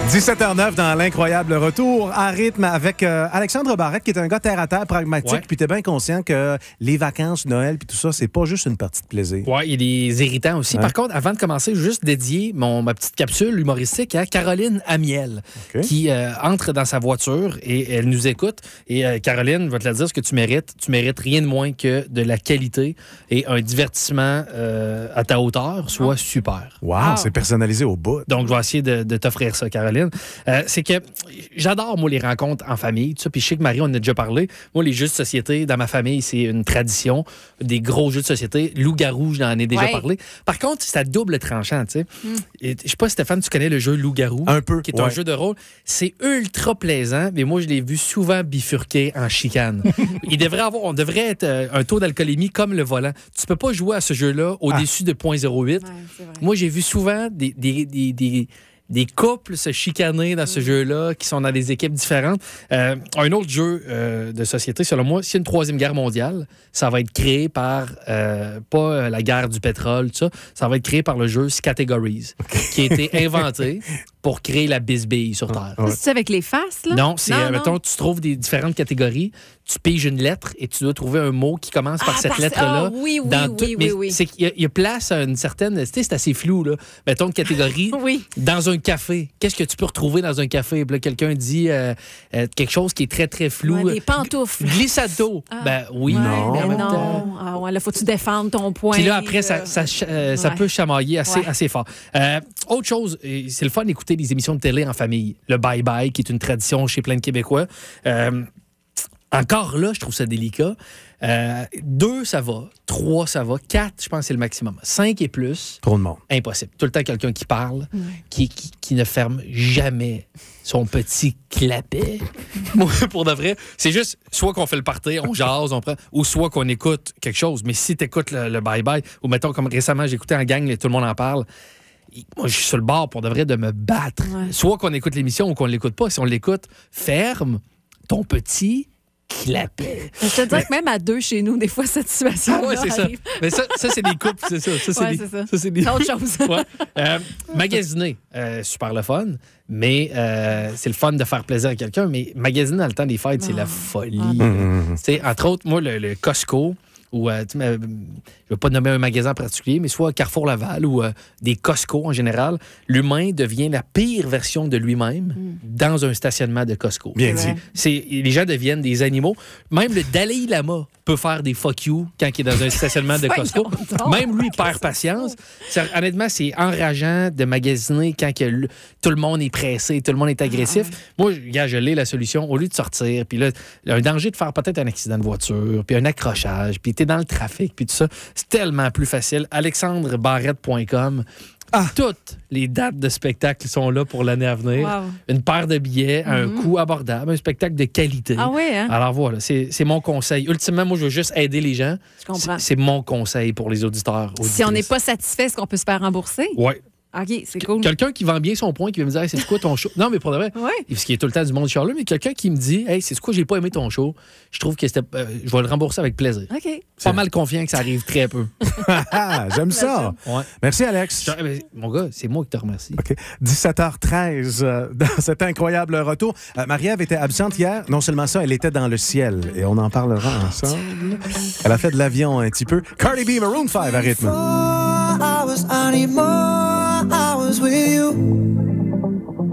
17h09 dans l'incroyable retour à rythme avec Alexandre Barrette, qui est un gars terre-à-terre, pragmatique, Ouais. puis t'es bien conscient que les vacances, Noël, puis tout ça, c'est pas juste une partie de plaisir. Oui, il y a des irritants aussi. Ouais. Par contre, avant de commencer, je veux juste dédier ma petite capsule humoristique à Caroline Amiel, OK. qui entre dans sa voiture et elle nous écoute. Et Caroline, je vais te la dire ce que tu mérites. Tu mérites rien de moins que de la qualité et un divertissement à ta hauteur, soit super. Wow, c'est personnalisé au bout. Donc, je vais essayer de t'offrir ça, Caroline. C'est que j'adore, moi, les rencontres en famille, tout ça. Puis je sais que Marie, on en a déjà parlé. Moi, les jeux de société, dans ma famille, c'est une tradition. Des gros jeux de société. Loup-garou, j'en ai déjà parlé. Par contre, c'est à double tranchant, tu sais. Et je sais pas, Stéphane, tu connais le jeu Loup-garou? Un peu, Qui est un jeu de rôle. C'est ultra plaisant, mais moi, je l'ai vu souvent bifurquer en chicane. On devrait être un taux d'alcoolémie comme le volant. Tu peux pas jouer à ce jeu-là au-dessus de 0.08. Moi, j'ai vu souvent des couples se chicaner dans ce jeu-là, qui sont dans des équipes différentes. Un autre jeu de société, selon moi, s'il y a une troisième guerre mondiale, ça va être créé par, pas la guerre du pétrole, tout ça, ça va être créé par le jeu Categories, qui a été inventé pour créer la bisbille sur Terre. C'est avec les faces, là? Non, c'est, mettons, tu trouves des différentes catégories, tu piges une lettre et tu dois trouver un mot qui commence par cette lettre-là. Oui. C'est qu'il y a place à une certaine... Tu sais, c'est assez flou, là. Mettons une catégorie dans un café. Qu'est-ce que tu peux retrouver dans un café? Puis là, quelqu'un dit quelque chose qui est très, très flou. Des pantoufles. Glissade d'eau. Ben oui, mais en même temps... Ah ouais, là, faut-tu défendre ton point? Puis là, après, ça peut chamailler assez fort. Autre chose, c'est le fun d'écouter des émissions de télé en famille. Le bye-bye, qui est une tradition chez plein de Québécois. Encore là, je trouve ça délicat. 2, ça va. 3, ça va. 4, je pense que c'est le maximum. 5 et plus, Trop de monde. impossible. Tout le temps, quelqu'un qui parle, qui ne ferme jamais son petit clapet. Moi, pour de vrai, c'est juste soit qu'on fait le party, on jase, on prend, ou soit qu'on écoute quelque chose. Mais si tu écoutes le bye-bye, ou mettons, comme récemment, j'écoutais en gang, et tout le monde en parle, moi, je suis sur le bord, pour de vrai, de me battre. Soit qu'on écoute l'émission ou qu'on ne l'écoute pas. Si on l'écoute, ferme ton petit clapet. Je te dirais que même à 2 chez nous, des fois, cette situation c'est ça. arrive. Mais ça, c'est des couples, c'est ça. Ça, Ouais, c'est ça. c'est des... C'est autre chose. Magasiner, super le fun, mais c'est le fun de faire plaisir à quelqu'un, mais magasiner dans le temps des fêtes, c'est la folie. Tu sais, entre autres, moi, le Costco, ou je ne vais pas nommer un magasin en particulier, mais soit Carrefour Laval ou des Costco en général, l'humain devient la pire version de lui-même dans un stationnement de Costco. Bien dit. Les gens deviennent des animaux. Même le Dalai Lama peut faire des fuck you quand il est dans un stationnement de Costco. Même lui, il perd patience. Honnêtement, c'est enrageant de magasiner quand tout le monde est pressé, tout le monde est agressif. Moi, je l'ai la solution. Au lieu de sortir, puis là, un danger de faire peut-être un accident de voiture, puis un accrochage, puis t'es dans le trafic, puis tout ça, c'est tellement plus facile. AlexandreBarrette.com. Toutes les dates de spectacle sont là pour l'année à venir. Wow. Une paire de billets à un coût abordable, un spectacle de qualité. Ah oui, hein? Alors voilà, c'est mon conseil. Ultimement, moi, je veux juste aider les gens. Je comprends. C'est mon conseil pour les auditeurs. Si on n'est pas satisfait, est-ce qu'on peut se faire rembourser? Oui. OK, c'est cool. Quelqu'un qui vend bien son point, qui va me dire, hey, c'est quoi ton show? Non, mais pour de vrai, parce qu'il y a tout le temps du monde Charles, mais quelqu'un qui me dit, hey, c'est quoi, j'ai pas aimé ton show, je trouve que je vais le rembourser avec plaisir. OK. Pas mal confiant que ça arrive très peu. J'aime ça. Ouais. Merci, Alex. Mon gars, c'est moi qui te remercie. OK. 17h13 dans cet incroyable retour. Marie-Ève était absente hier. Non seulement ça, elle était dans le ciel. Et on en parlera ensemble. Elle a fait de l'avion un petit peu. Cardi B, Maroon 5 à rythme. I was with you.